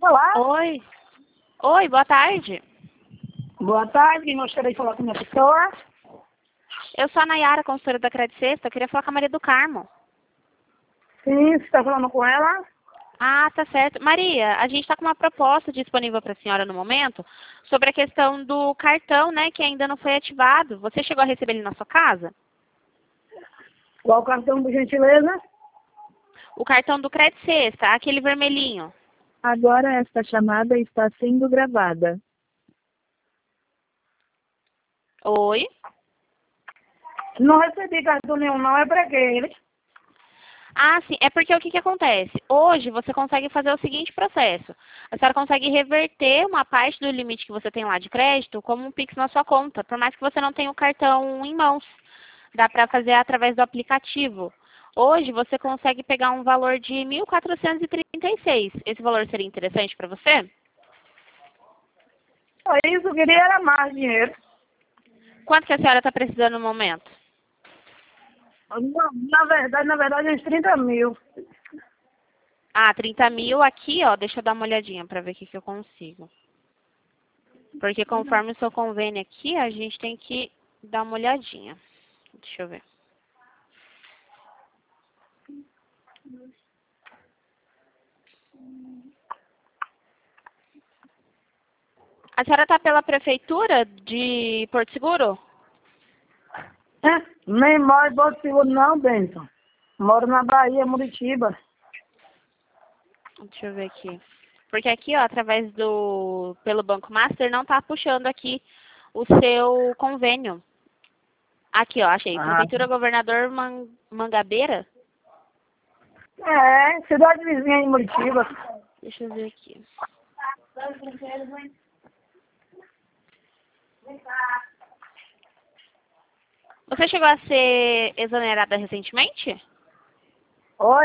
Olá. Oi. Oi, boa tarde. Boa tarde, quem gostaria de falar com a minha pessoa? Eu sou a Nayara, consultora da Credit Sexta. Eu queria falar com a Maria do Carmo. Sim, você está falando com ela? Ah, tá certo. Maria, a gente está com uma proposta disponível para a senhora no momento sobre a questão do cartão, né, que ainda não foi ativado. Você chegou a receber ele na sua casa? Qual cartão, por gentileza? O cartão do Credit Sexta, aquele vermelhinho. Agora esta chamada está sendo gravada. Oi? Não recebi cartão nenhum, não. É para quê? Ah, sim. É porque o que acontece? Hoje você consegue fazer o seguinte processo. A senhora consegue reverter uma parte do limite que você tem lá de crédito como um Pix na sua conta, por mais que você não tenha o cartão em mãos. Dá para fazer através do aplicativo. Hoje você consegue pegar um valor de 1.436. Esse valor seria interessante para você? Só isso, eu queria era mais dinheiro. Quanto que a senhora está precisando no momento? Na verdade, uns 30 mil. Ah, 30 mil aqui, ó. Deixa eu dar uma olhadinha para ver o que eu consigo. Porque conforme o seu convênio aqui, a gente tem que dar uma olhadinha. Deixa eu ver. A senhora está pela prefeitura de Porto Seguro? Nem moro em Porto Seguro, não, Benção. Moro na Bahia, Muritiba. Deixa eu ver aqui. Porque aqui, ó, através pelo Banco Master, não tá puxando aqui o seu convênio. Aqui, ó, achei. Prefeitura Governador Mangabeira. É, cidade vizinha de Muritiba. Deixa eu ver aqui. Você chegou a ser exonerada recentemente?